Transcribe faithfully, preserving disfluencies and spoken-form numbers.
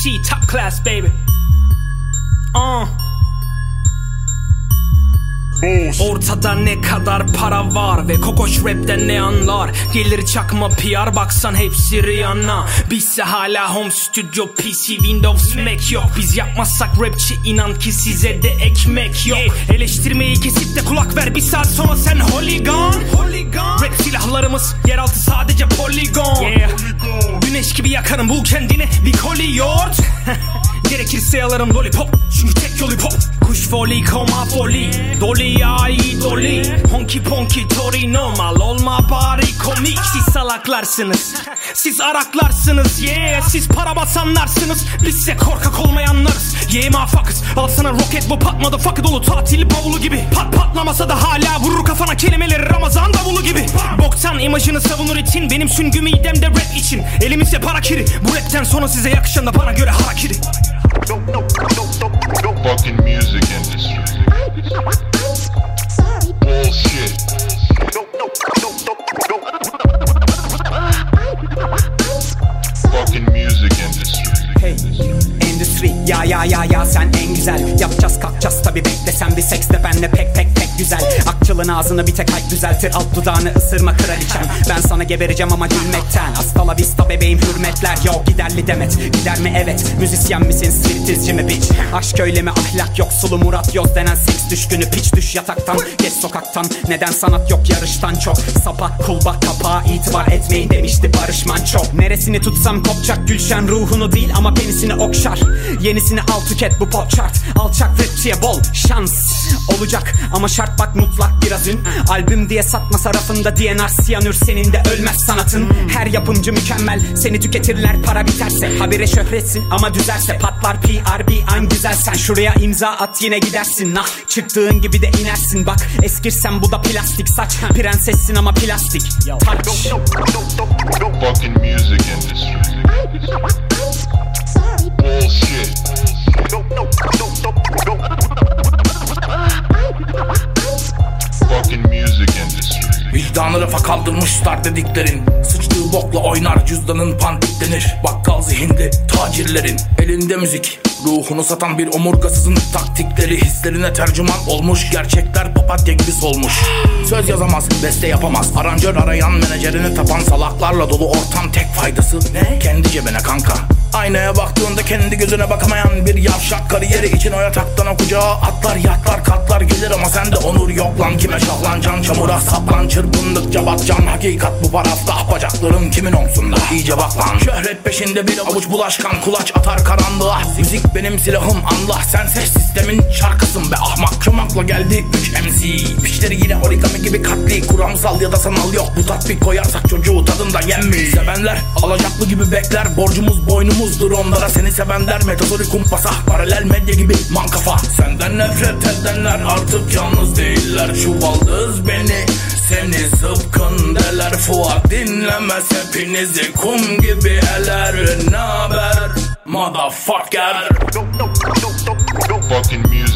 C, top class baby. Uh. Ortada ne kadar para var ve kokoş rapten ne anlar? Gelir çakma P R, baksan hepsi Rihanna. Bizse hala home studio, P C, Windows, Mac yok. Biz yapmazsak rapçi, inan ki size de ekmek yok. yeah. Eleştirmeyi kesip de kulak ver, bir saat sonra sen hooligan. Rap silahlarımız yeraltı, sadece poligon. yeah. Güneş gibi yakarım, bul kendine bir koliyort. Gerekirse yalarım lollipop, çünkü tek yolu pop. Kuş foli, koma foli, doli ay doli. Honky ponky tori, normal olma bari komik. Siz salaklarsınız, siz araklarsınız, yeah. Siz para basanlarsınız, bizse korkak olmayanlarız. Yeah motherfuckers, al sana roket, bu pat motherfucker dolu tatil bavulu gibi. Pat patlamasa da hala vurur kafana kelimeleri Ramazan davulu gibi. Boktan imajını savunur için, benim süngü midemde rap için. Elimizde para kiri, bu rapten sonra size yakışan da bana göre harakiri. Fucking music industry. Bullshit. Fucking music industry. Hey, endüstri, ya ya ya ya sen en güzel. Yapacağız kalkacağız tabi, beklesen bir seks de benle pek pek pek güzel. Akçılın ağzını bir tek ay düzeltir, alt dudağını ısırma kraliçem. Ben sana gebereceğim ama gülmekten. Hasta la vista bebeğim, hürmetler. Yo giderli demet, gider mi evet. Müzisyen misin, striptizci mi bitch? Aşk öyle mi, ahlak yok, sulu Murat Yoz denen seks düşkünü. Piç düş yataktan, geç sokaktan. Neden sanat yok yarıştan çok. Sapa kulba kapağa itibar etmeyin demişti Barış Manço. Neresini tutsam kopacak Gülşen, ruhunu değil ama penisini okşar. Yenisini al tüket, bu pop chart. Alçak rapçiye bol şans olacak ama şart bak mutlak biraz ün. Albüm diye satmasa rafında D N R siyanür, senin de ölmez sanatın. Her yapımcı mükemmel, seni tüketirler para biterse. Habire şöhretsin ama düzerse patlar P R bir an güzel. Sen şuraya imza at yine gidersin. Nah çıktığın gibi de inersin. Bak eskirsen bu da plastik saç. Prensessin ama plastik touch. Fucking music industry. Bullshit. Fucking music industry. Vicdanı rafa kaldırmış star dediklerin. Sıçtığı bokla oynar, cüzdanın pandiklenir. Bakkal zihinde tacirlerin elinde müzik. Ruhunu satan bir omurgasızın taktikleri hislerine tercüman olmuş. Gerçekler papatya gibi solmuş. Söz yazamaz, beste yapamaz. Aranjör arayan, menajerini tapan salaklarla dolu ortam, tek faydası ne? Kendi cebine kanka. Aynaya baktığında kendi gözüne bakamayan bir yavşak, kariyeri için o yataktan o kucağa atlar, yatlar katlar gelir ama sende onur yok lan. Kime şahlancan, çamura saplan, çırpındıkça batcan. Hakikat bu parafta, bacakların kimin omzunda, iyice bak lan. Şöhret peşinde bir avuç bulaşkan, kulaç atar karanlığa. Müzik benim silahım anla, sen ses sistemin şarkısın be ahmak. Çomakla geldi üç M C, piçleri yine origami gibi katli. Kuramsal ya da sanal yok, bu tatbik koyarsak çocuğu tadında yenmeyiz. Sevenler alacaklı gibi bekler, borcumuz boynumuzdur onlara. Seni sevenler metaforik kumpasa, paralel medya gibi mankafa. Senden nefret edenler artık yalnız değiller. Çuvaldız beni, seni zıpkın deler. Fuat dinlemez hepinizi, kum gibi eler. Naber motherfucker. Fucking music.